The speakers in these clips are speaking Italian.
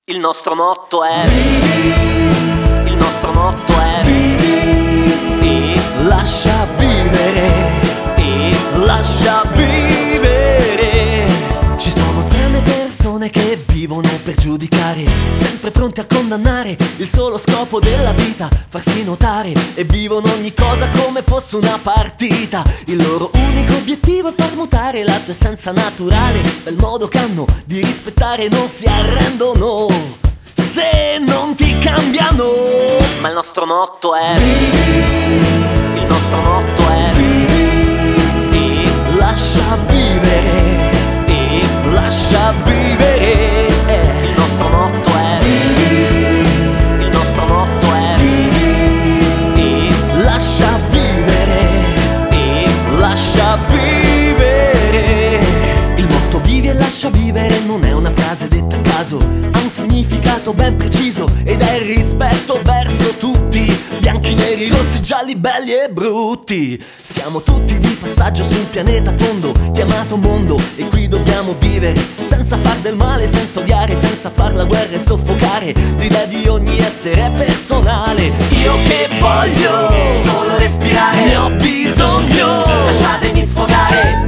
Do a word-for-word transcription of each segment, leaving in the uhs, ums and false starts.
Il nostro motto è vivi, il nostro motto è vivi e lascia vivere, e lascia vivere. Ci sono strane persone che vivono per giudicare, sempre pronti a condannare il solo scopo della vita, farsi notare, e vivono ogni cosa come fosse una partita. Il loro unico obiettivo è far mutare la tua essenza naturale, bel modo che hanno di rispettare, non si arrendono se non ti cambiano. Ma il nostro motto è vivi, il nostro motto è vivi e lascia vivere, e lascia vivere. Il nostro motto è vivi, il nostro motto è vivi e lascia vivere, e lascia vivere. Il motto vivi e lascia vivere non è una frase detta a caso, ha un significato ben preciso ed è il rispetto verso tutti, bianchi, neri, rossi, gialli, belli e brutti. Siamo tutti di passaggio su un pianeta tondo chiamato mondo, e qui dobbiamo vivere senza far del male, senza odiare, senza far la guerra e soffocare l'idea di ogni essere personale. Io che voglio solo respirare, ne ho bisogno, lasciatemi sfogare.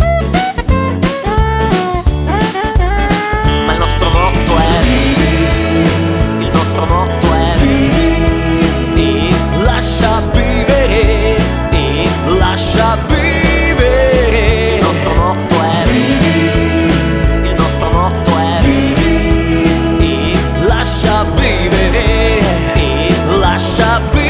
Ma il nostro motto è vivi, il nostro motto è vivi e lascia vivere, e lascia vivere. Il nostro motto è vivi, il nostro motto è vivi e lascia vivere, e lascia vivere.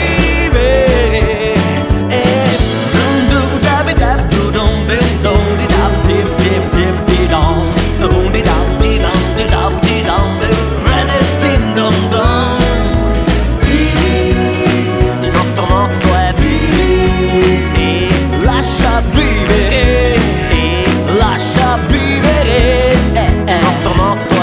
Lascia vivere, e lascia vivere. Il nostro motto